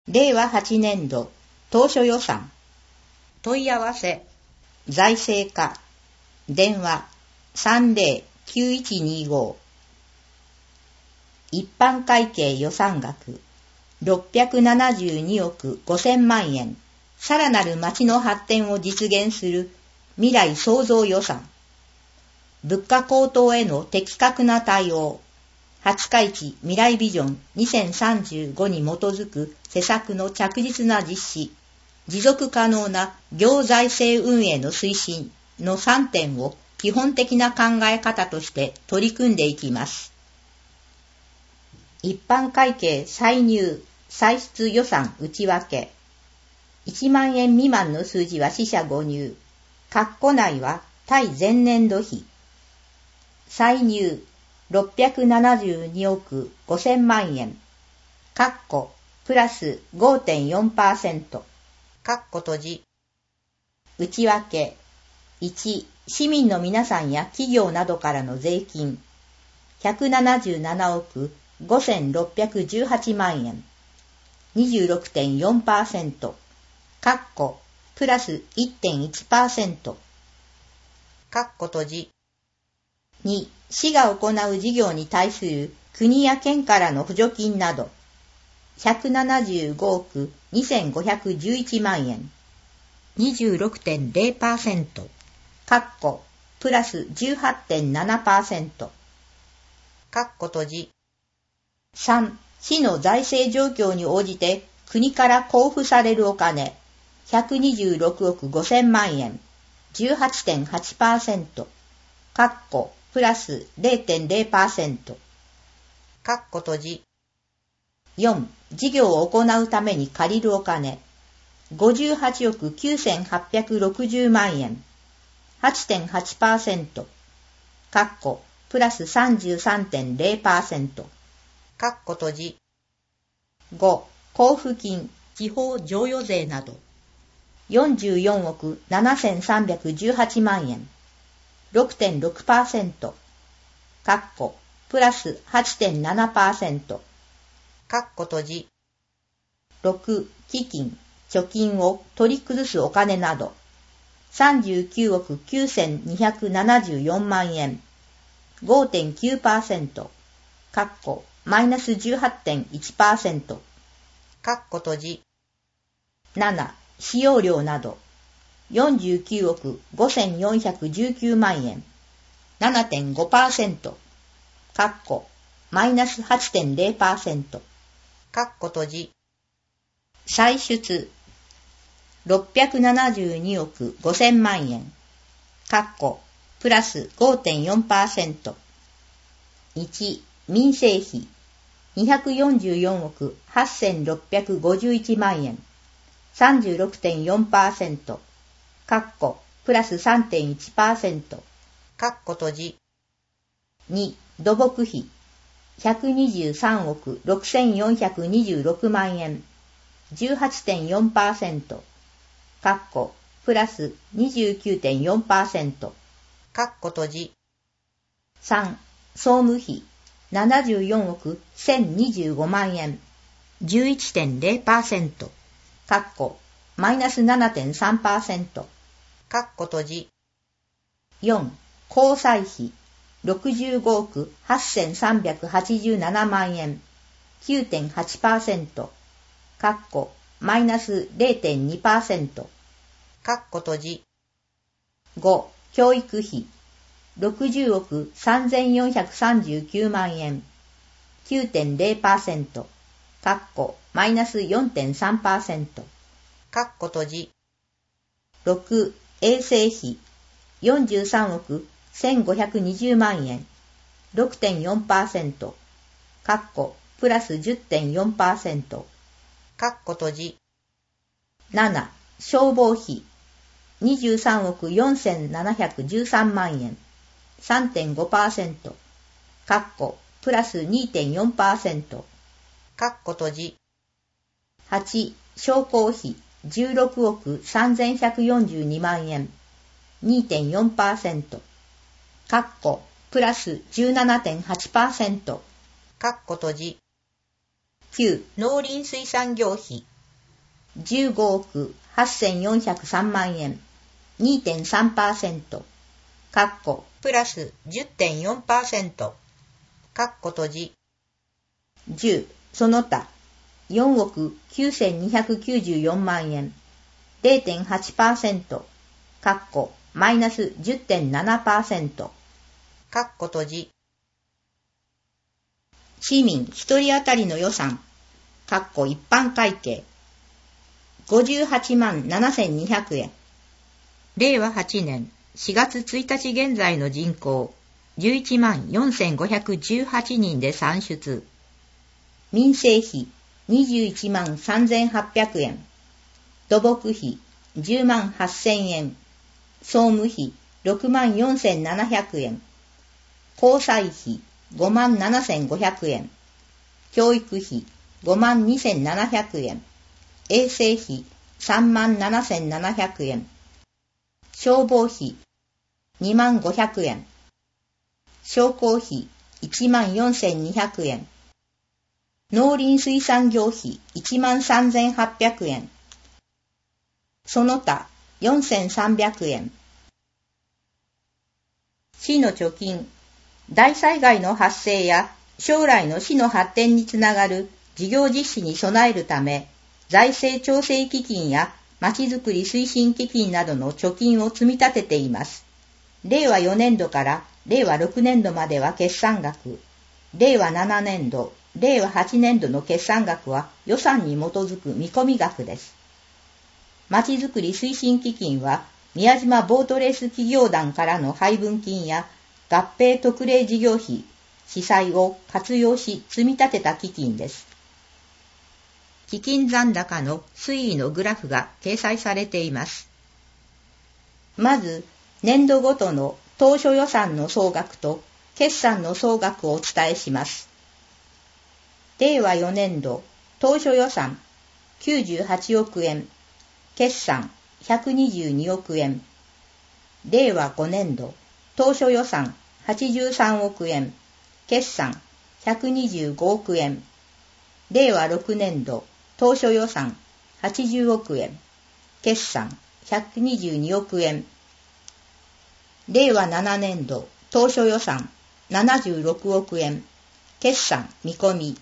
令和8年度当初予算問い合わせ財政課電話309125一般会計予算額672億5000万円さらなる町の発展を実現する未来創造予算物価高騰への的確な対応廿日市未来ビジョン2035に基づく施策の着実な実施、持続可能な行財政運営の推進の3点を基本的な考え方として取り組んでいきます。一般会計歳入・歳出予算内訳1万円未満の数字は四捨五入、括弧内は対前年度比歳入672億5000万円、括弧プラス 5.4%、括弧閉じ。内訳1、市民の皆さんや企業などからの税金、177億5618万円、26.4%、括弧プラス 1.1%、括弧閉じ。2、市が行う事業に対する国や県からの補助金など、175億2511万円、26.0%、括弧プラス 18.7%、括弧閉じ。3、市の財政状況に応じて国から交付されるお金、126億5000万円、18.8%、括弧プラス 0.0%、括弧閉じ。4、事業を行うために借りるお金、58億9860万円、8.8%、括弧プラス 33.0%、括弧閉じ。5、交付金、地方譲与税など、44億7318万円、6.6%、括弧プラス 8.7%、括弧閉じ。6、基金、貯金を取り崩すお金など、39億9274万円、5.9%、括弧マイナス 18.1%、括弧閉じ。7、使用料など、49億5419万円、7.5%、括弧マイナス 8.0%、括弧閉じ。歳出、672億5000万円、括弧プラス 5.4%。1、民生費、244億8651万円、36.4%、括弧プラス 3.1%、括弧閉じ。2、土木費、123億6426万円、18.4%、括弧プラス 29.4%、括弧閉じ。3、総務費、74億1025万円、11.0%、括弧マイナス 7.3%、括弧閉じ。4、交際費、65億8387万円、9.8%、括弧マイナス 0.2%、括弧閉じ。5、教育費、60億3439万円、9.0%、括弧マイナス 4.3%、括弧閉じ。6、衛生費、43億1520万円、6.4%、括弧プラス 10.4%、括弧閉じ。7、消防費、23億4713万円、3.5%、括弧プラス 2.4%、括弧閉じ。8、商工費、16億3142万円、2.4%、括弧プラス 17.8%、括弧閉じ。9、農林水産業費、 15億8403万円 2.3%、プラス 10.4%、閉じ。10、その他、4億9294万円、0.8%、マイナス 10.7%、閉じ。市民一人当たりの予算、一般会計、58万7200円。令和8年4月1日現在の人口、11万4518人で算出。民生費、21万3800円。土木費、10万8000円。総務費、6万4700円。交際費、5万7500円。教育費、5万2700円。衛生費、3万7700円。消防費、2万500円。商工費、1万4200円。農林水産業費、1万3800円。その他、4300円。市の貯金、大災害の発生や将来の市の発展につながる事業実施に備えるため、財政調整基金やまちづくり推進基金などの貯金を積み立てています。令和4年度から令和6年度までは決算額、令和7年度、令和8年度の決算額は予算に基づく見込み額です。まちづくり推進基金は宮島ボートレース企業団からの配分金や合併特例事業費、司債を活用し積み立てた基金です。基金残高の推移のグラフが掲載されています。まず、年度ごとの当初予算の総額と決算の総額をお伝えします。令和4年度当初予算98億円、決算122億円。令和5年度当初予算83億円、決算125億円。令和6年度当初予算80億円、決算122億円。令和7年度当初予算76億円、決算見込み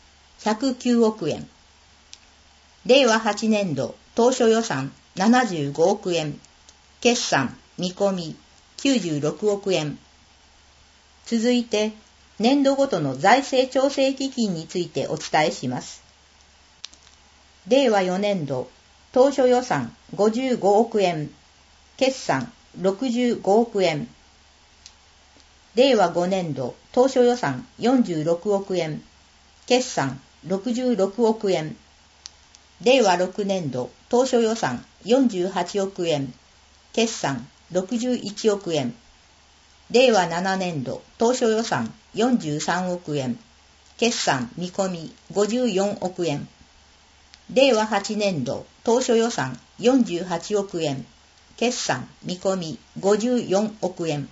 109億円。令和8年度当初予算75億円、決算見込み96億円。続いて、年度ごとの財政調整基金についてお伝えします。令和4年度当初予算55億円、決算65億円。令和5年度当初予算46億円、決算66億円。令和6年度当初予算48億円、決算61億円。令和7年度当初予算43億円、決算見込み54億円。令和8年度当初予算48億円、決算見込み54億円。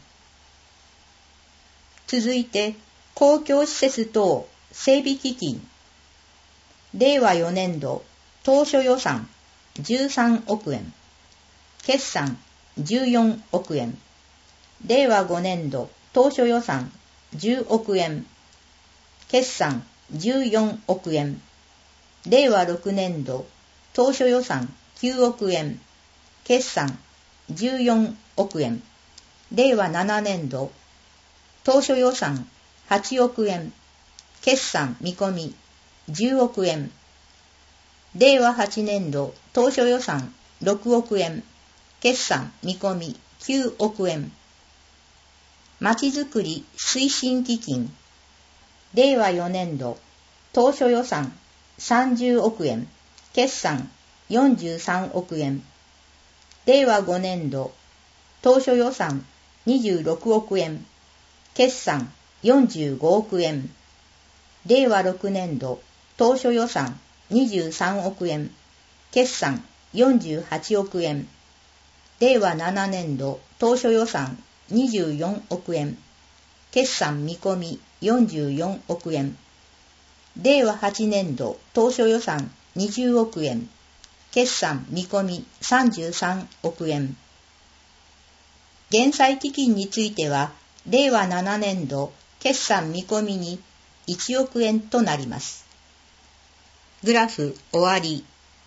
続いて、公共施設等整備基金。令和4年度当初予算13億円、決算14億円。令和5年度当初予算10億円、決算14億円。令和6年度当初予算9億円、決算14億円。令和7年度当初予算8億円、決算見込み10億円。令和8年度当初予算6億円、決算見込み9億円。まちづくり推進基金。令和4年度当初予算30億円、決算43億円。令和5年度当初予算26億円、決算45億円。令和6年度当初予算23億円、決算48億円。令和7年度当初予算24億円、決算見込み44億円。令和8年度当初予算20億円、 決算見込み33億円。減債基金については、令和7年度決算見込みに1億円となります。グラフ終わり。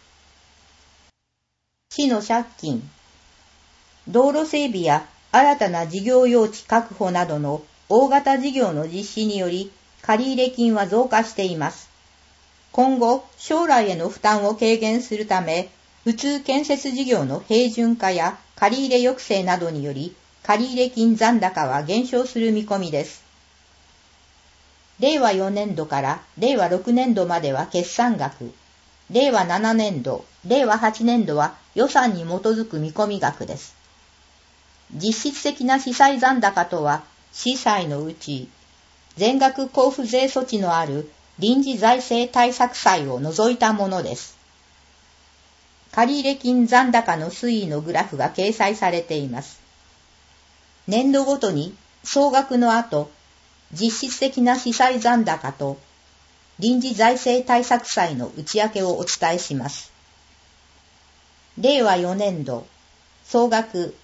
市の借金。道路整備や新たな事業用地確保などの大型事業の実施により、借入金は増加しています。今後、将来への負担を軽減するため、普通建設事業の平準化や借入抑制などにより、借入金残高は減少する見込みです。令和4年度から令和6年度までは決算額、令和7年度、令和8年度は予算に基づく見込み額です。実質的な司債残高とは、司債のうち、全額交付税措置のある臨時財政対策債を除いたものです。借入金残高の推移のグラフが掲載されています。年度ごとに総額の後、実質的な司債残高と臨時財政対策債の内訳をお伝えします。令和4年度、総額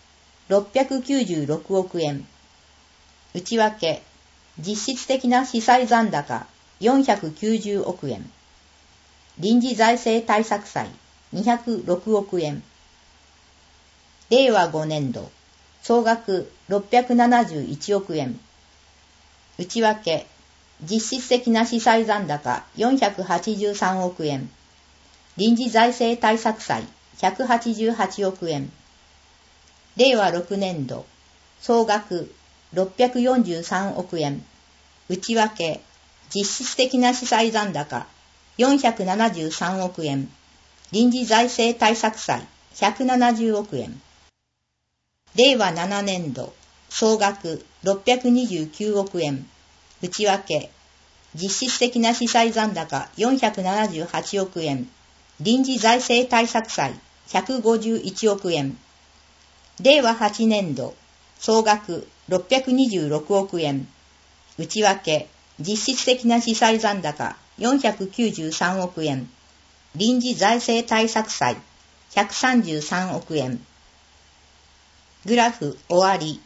696億円。内訳、実質的な司債残高490億円。臨時財政対策債206億円。令和5年度、総額671億円。内訳、実質的な司債残高483億円。臨時財政対策債188億円。令和6年度、総額643億円。内訳、実質的な司債残高473億円。臨時財政対策債170億円。令和7年度、総額629億円。内訳、実質的な司債残高478億円。臨時財政対策債151億円。令和8年度、総額626億円。内訳、実質的な司債残高493億円。臨時財政対策債133億円。グラフ終わり。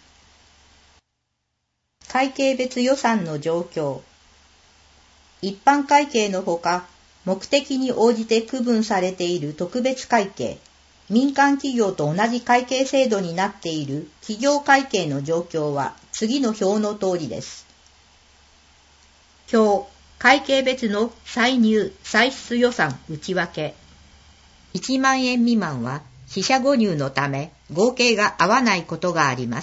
会計別予算の状況。一般会計のほか、目的に応じて区分されている特別会計、民間企業と同じ会計制度になっている企業会計の状況は次の表の通りです。表、会計別の歳入・歳出予算内訳。1万円未満は四捨五入のため合計が合わないことがあります。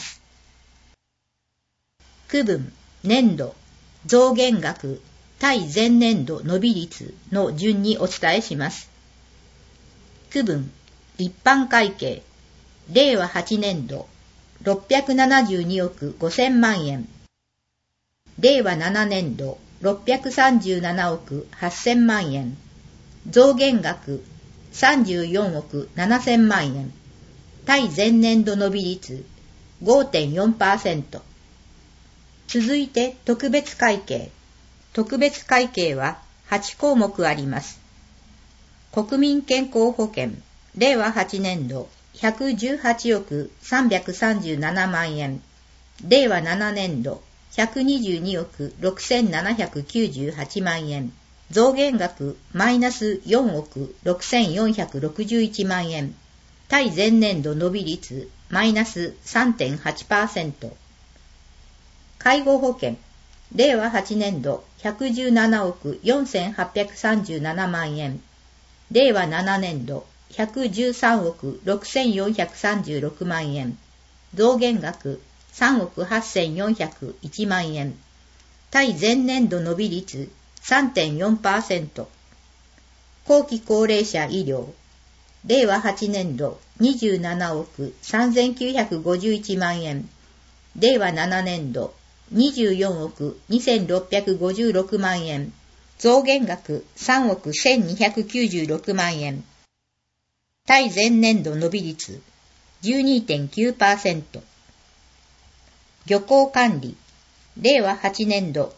区分、年度、増減額、対前年度伸び率の順にお伝えします。区分、一般会計、令和8年度、672億5000万円。令和7年度、637億8000万円。増減額、34億7000万円。対前年度伸び率 5.4%。続いて特別会計。特別会計は8項目あります。国民健康保険、令和8年度118億337万円。令和7年度122億6798万円。増減額マイナス4億6461万円。対前年度伸び率マイナス 3.8%。介護保険、令和8年度117億4837万円。令和7年度113億6436万円。増減額3億8401万円。対前年度伸び率 3.4%。後期高齢者医療、令和8年度27億3951万円。令和7年度24億2656万円。増減額3億1296万円。対前年度伸び率 12.9%。漁港管理、令和8年度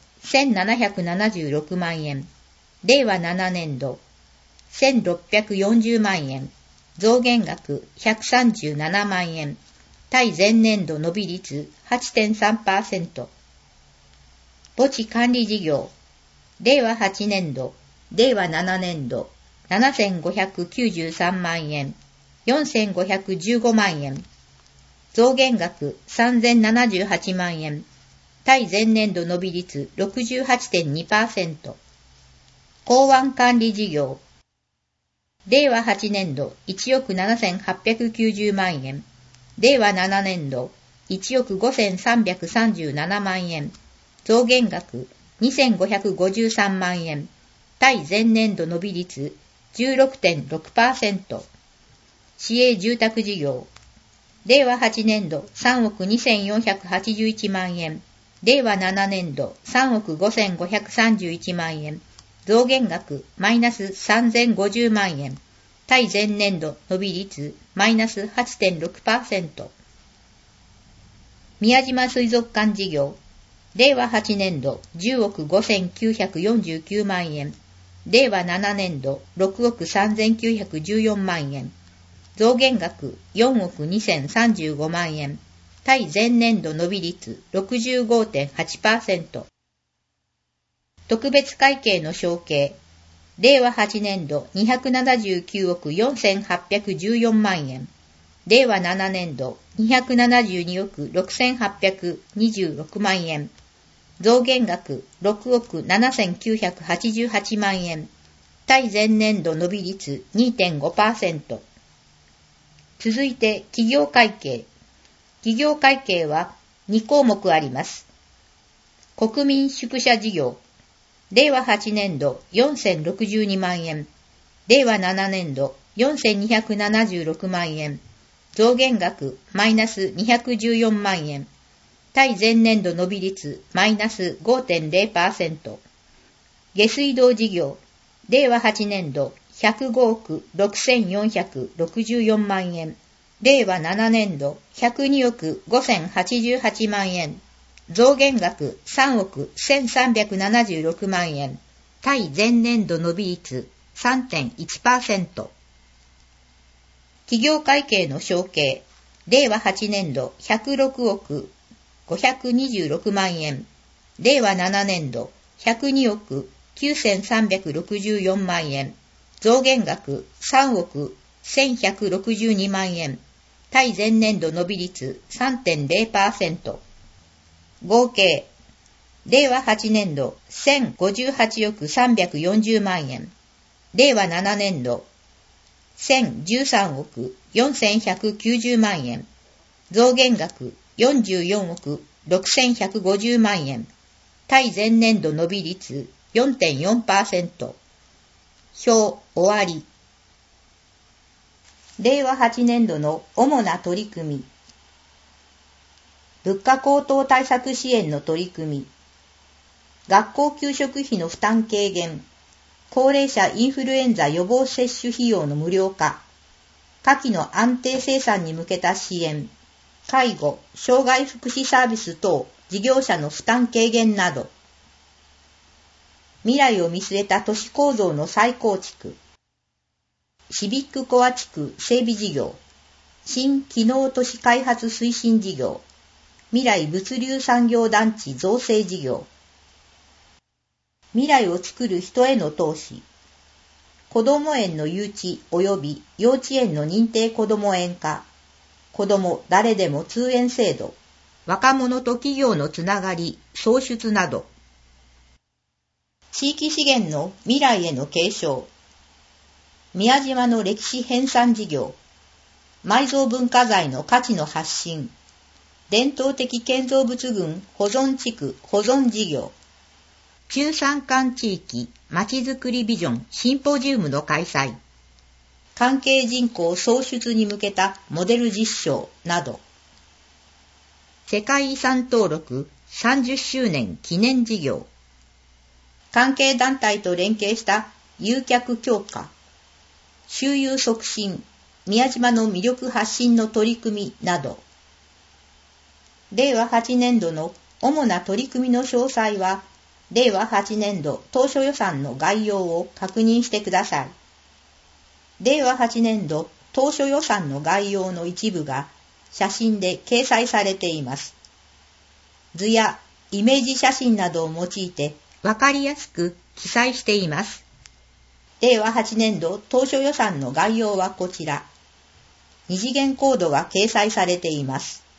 1776万円。令和7年度1640万円。 増減額137万円。対前年度伸び率 8.3%。墓地管理事業。令和8年度、令和7年度、7593万円、4515万円。増減額3078万円。対前年度伸び率 68.2%。港湾管理事業。令和8年度1億7890万円。令和7年度1億5337万円。増減額2553万円。対前年度伸び率 16.6%。市営住宅事業。令和8年度3億2481万円。令和7年度3億5531万円。増減額マイナス3050万円。対前年度伸び率マイナス 8.6%。宮島水族館事業。令和8年度10億5949万円。令和7年度6億3914万円。増減額4億2035万円。対前年度伸び率 65.8%。特別会計の承継。令和8年度279億4814万円。令和7年度272億6826万円。増減額6億7988万円。対前年度伸び率 2.5%。続いて企業会計。企業会計は2項目あります。国民宿舎事業。令和8年度4062万円。令和7年度4276万円。増減額マイナス214万円。対前年度伸び率マイナス 5.0%。下水道事業。令和8年度105億6464万円。令和7年度102億5088万円。増減額3億1376万円。対前年度伸び率 3.1%。企業会計の承継。令和8年度106億526万円。令和7年度102億9364万円。増減額3億1162万円。対前年度伸び率 3.0%。合計。令和8年度1058億340万円。令和7年度1013億4190万円。増減額44億6150万円。対前年度伸び率 4.4%。表終わり。令和8年度の主な取り組み。物価高騰対策支援の取り組み。学校給食費の負担軽減。高齢者インフルエンザ予防接種費用の無料化。夏季の安定生産に向けた支援。介護、障害福祉サービス等事業者の負担軽減など。未来を見据えた都市構造の再構築。シビックコア地区整備事業。新機能都市開発推進事業。未来物流産業団地造成事業。未来をつくる人への投資。子ども園の誘致及び幼稚園の認定こども園化。子ども誰でも通園制度。若者と企業のつながり、創出など。地域資源の未来への継承。宮島の歴史編纂事業。埋蔵文化財の価値の発信。伝統的建造物群保存地区保存事業。中山間地域まちづくりビジョンシンポジウムの開催。関係人口創出に向けたモデル実証など。世界遺産登録30周年記念事業。関係団体と連携した誘客強化。周遊促進、宮島の魅力発信の取り組みなど。令和8年度の主な取り組みの詳細は、令和8年度当初予算の概要を確認してください。令和8年度当初予算の概要の一部が写真で掲載されています。図やイメージ写真などを用いてわかりやすく記載しています。令和8年度当初予算の概要はこちら。二次元コードが掲載されています。